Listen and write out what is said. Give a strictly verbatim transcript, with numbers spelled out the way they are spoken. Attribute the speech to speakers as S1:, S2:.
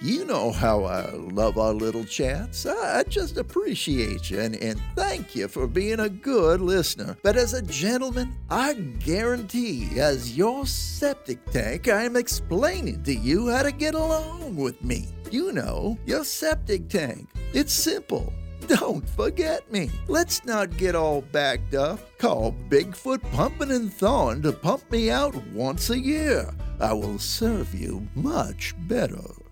S1: You know how I love our little chats. I, I just appreciate you and, and thank you for being a good listener. But as a gentleman, I guarantee as your septic tank, I'm explaining to you how to get along with me. You know, your septic tank. It's simple. Don't forget me. Let's not get all backed up. Call Bigfoot Pumping and Thawing to pump me out once a year. I will serve you much better.